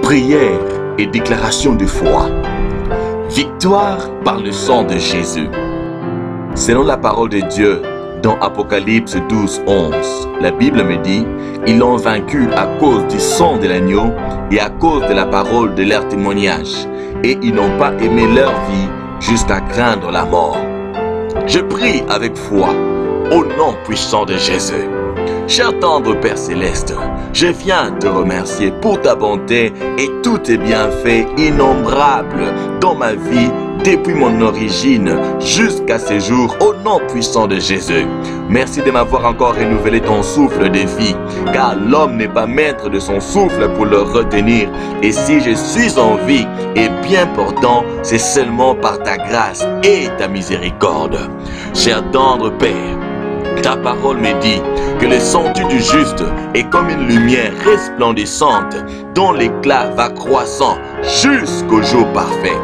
Prière et déclaration de foi. Victoire par le sang de Jésus. Selon la parole de Dieu, dans Apocalypse 12, 11, la Bible me dit, ils l'ont vaincu à cause du sang de l'agneau et à cause de la parole de leur témoignage, et ils n'ont pas aimé leur vie jusqu'à craindre la mort. Je prie avec foi, au nom puissant de Jésus. Cher tendre Père Céleste, je viens te remercier pour ta bonté et tous tes bienfaits innombrables dans ma vie depuis mon origine jusqu'à ce jour, au nom puissant de Jésus. Merci de m'avoir encore renouvelé ton souffle de vie, car l'homme n'est pas maître de son souffle pour le retenir. Et si je suis en vie et bien portant, c'est seulement par ta grâce et ta miséricorde. Cher tendre Père, ta parole me dit que le sanctuaire du juste est comme une lumière resplendissante dont l'éclat va croissant jusqu'au jour parfait.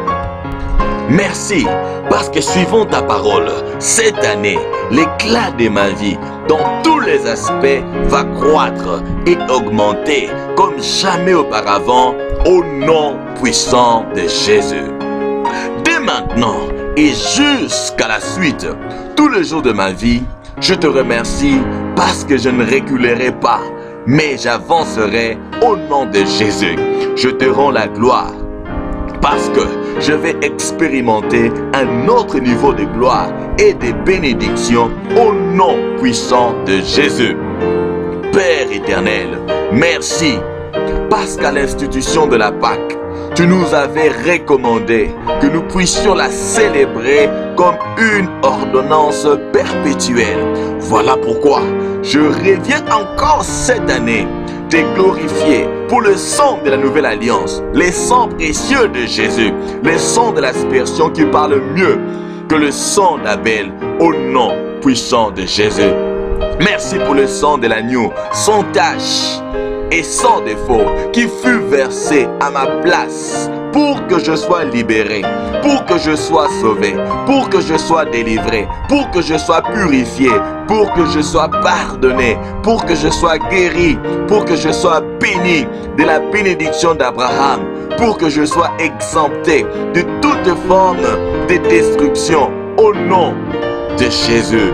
Merci parce que suivant ta parole, cette année, l'éclat de ma vie dans tous les aspects va croître et augmenter comme jamais auparavant au nom puissant de Jésus. Dès maintenant et jusqu'à la suite, tous les jours de ma vie, je te remercie parce que je ne reculerai pas, mais j'avancerai au nom de Jésus. Je te rends la gloire parce que je vais expérimenter un autre niveau de gloire et de bénédiction au nom puissant de Jésus. Père éternel, merci parce qu'à l'institution de la Pâque, tu nous avais recommandé que nous puissions la célébrer comme une ordonnance perpétuelle. Voilà pourquoi je reviens encore cette année te glorifier pour le sang de la nouvelle alliance, le sang précieux de Jésus, le sang de l'aspersion qui parle mieux que le sang d'Abel au nom puissant de Jésus. Merci pour le sang de l'agneau sans tache et sans défaut qui fut versé à ma place pour que je sois libéré, pour que je sois sauvé, pour que je sois délivré, pour que je sois purifié, pour que je sois pardonné, pour que je sois guéri, pour que je sois béni de la bénédiction d'Abraham, pour que je sois exempté de toute forme de destruction au nom de Jésus.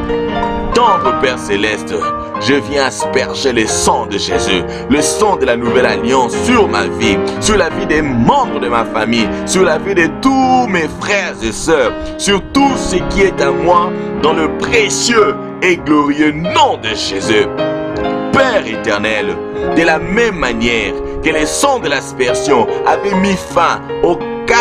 Tendre Père Céleste, je viens asperger le sang de Jésus, le sang de la nouvelle alliance sur ma vie, sur la vie des membres de ma famille, sur la vie de tous mes frères et sœurs, sur tout ce qui est à moi, dans le précieux et glorieux nom de Jésus. Père éternel, de la même manière que le sang de l'aspersion avait mis fin aux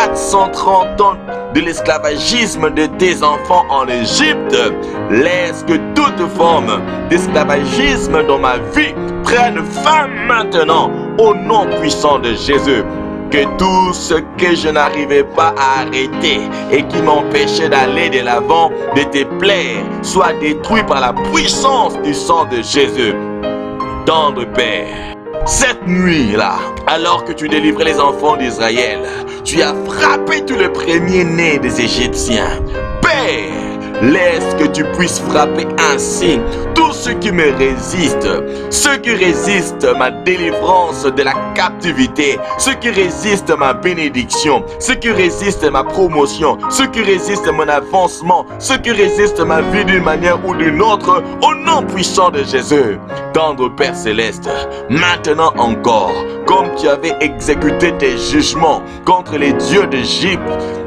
430 ans de l'esclavagisme de tes enfants en Égypte, laisse que toute forme d'esclavagisme dans ma vie prenne fin maintenant au nom puissant de Jésus. Que tout ce que je n'arrivais pas à arrêter et qui m'empêchait d'aller de l'avant, de te plaire, soit détruit par la puissance du sang de Jésus. Tendre Père, cette nuit-là, alors que tu délivrais les enfants d'Israël, tu as frappé tous les premiers-nés des Égyptiens. Père, laisse que tu puisses frapper ainsi tous ceux qui me résistent, ceux qui résistent à ma délivrance de la captivité, ceux qui résistent à ma bénédiction, ceux qui résistent à ma promotion, ceux qui résistent à mon avancement, ceux qui résistent à ma vie d'une manière ou d'une autre, au nom puissant de Jésus. Tendre Père Céleste, maintenant encore, comme tu avais exécuté tes jugements contre les dieux d'Égypte,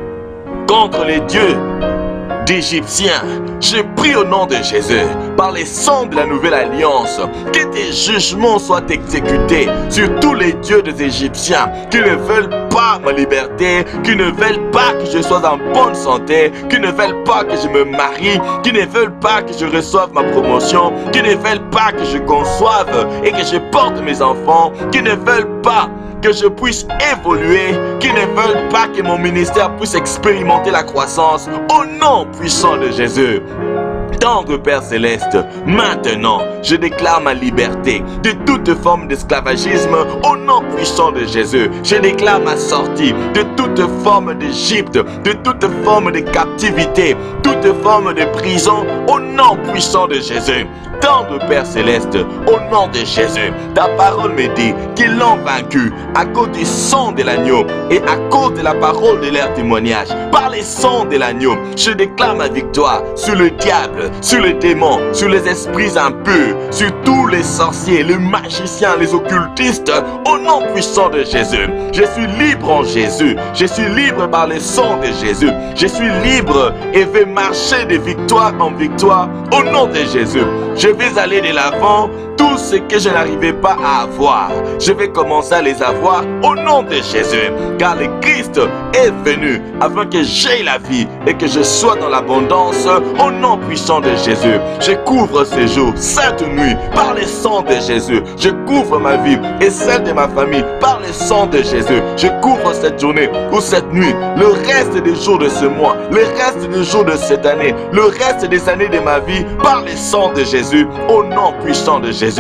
contre les dieux d'Égyptiens, je prie au nom de Jésus, par les sangs de la nouvelle alliance, que tes jugements soient exécutés sur tous les dieux des Égyptiens qui ne veulent pas ma liberté, qui ne veulent pas que je sois en bonne santé, qui ne veulent pas que je me marie, qui ne veulent pas que je reçoive ma promotion, qui ne veulent pas que je conçoive et que je porte mes enfants, qui ne veulent pas que je puisse évoluer, qui ne veulent pas que mon ministère puisse expérimenter la croissance, au nom puissant de Jésus. Tendre Père Céleste, maintenant, je déclare ma liberté de toute forme d'esclavagisme au nom puissant de Jésus. Je déclare ma sortie de toute forme d'Égypte, de toute forme de captivité, toute forme de prison au nom puissant de Jésus. tendre Père Céleste, au nom de Jésus. Ta parole me dit qu'ils l'ont vaincu à cause du sang de l'agneau et à cause de la parole de leur témoignage. Par le sang de l'agneau, je déclare ma victoire sur le diable, sur les démons, sur les esprits impurs, sur tous les sorciers, les magiciens, les occultistes, au nom puissant de Jésus. Je suis libre en Jésus. Je suis libre par le sang de Jésus. Je suis libre et vais marcher de victoire en victoire au nom de Jésus. Je vais aller de l'avant. Tout ce que je n'arrivais pas à avoir, je vais commencer à les avoir au nom de Jésus. Car le Christ est venu afin que j'aie la vie et que je sois dans l'abondance au nom puissant de Jésus. Je couvre ces jours, cette nuit, par le sang de Jésus. Je couvre ma vie et celle de ma famille par le sang de Jésus. Je couvre cette journée ou cette nuit, le reste des jours de ce mois, le reste des jours de cette année, le reste des années de ma vie par le sang de Jésus, au nom puissant de Jésus.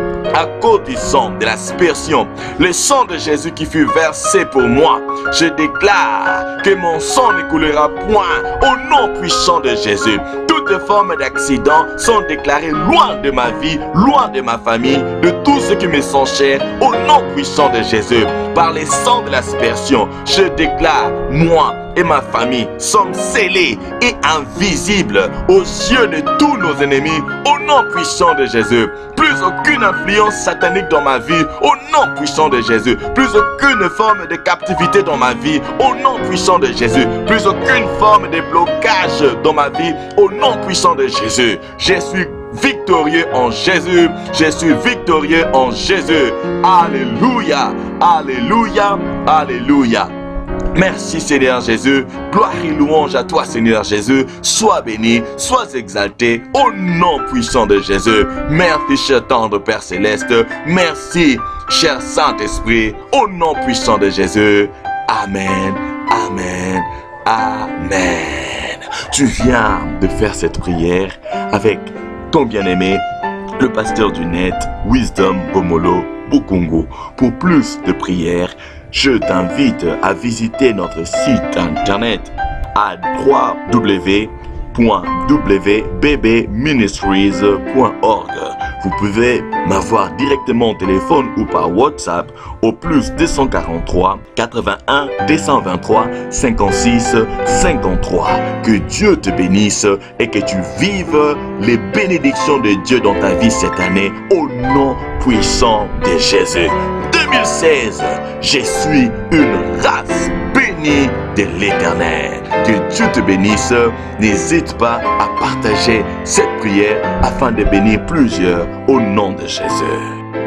À cause du sang de l'aspersion, le sang de Jésus qui fut versé pour moi, je déclare que mon sang ne coulera point au nom puissant de Jésus. Toutes formes d'accidents sont déclarées loin de ma vie, loin de ma famille, de tous ceux qui me sont chers, au nom puissant de Jésus. Par le sang de l'aspersion, je déclare, moi et ma famille sommes scellés et invisibles aux yeux de tous nos ennemis, au nom puissant de Jésus. Plus aucune influence satanique dans ma vie, au nom puissant de Jésus. Plus aucune forme de captivité dans ma vie, au nom puissant de Jésus. Plus aucune forme de blocage dans ma vie, au nom puissant de Jésus. Je suis victorieux en Jésus. Je suis victorieux en Jésus. Alléluia, alléluia, alléluia. Merci Seigneur Jésus, gloire et louange à toi Seigneur Jésus, sois béni, sois exalté au nom puissant de Jésus. Merci cher tendre Père Céleste, merci cher Saint-Esprit, au nom puissant de Jésus. Amen, amen, amen. Tu viens de faire cette prière avec ton bien-aimé, le pasteur du net, Wisdom Bomolo Bukungu. Pour plus de prières, je t'invite à visiter notre site internet à www.wbbministries.org. Vous pouvez m'avoir directement au téléphone ou par WhatsApp au plus 243 81 223 56 53. Que Dieu te bénisse et que tu vives les bénédictions de Dieu dans ta vie cette année au nom puissant de Jésus. 2016, je suis une race bénie de l'Éternel. Que Dieu te bénisse. N'hésite pas à partager cette prière afin de bénir plusieurs au nom de Jésus.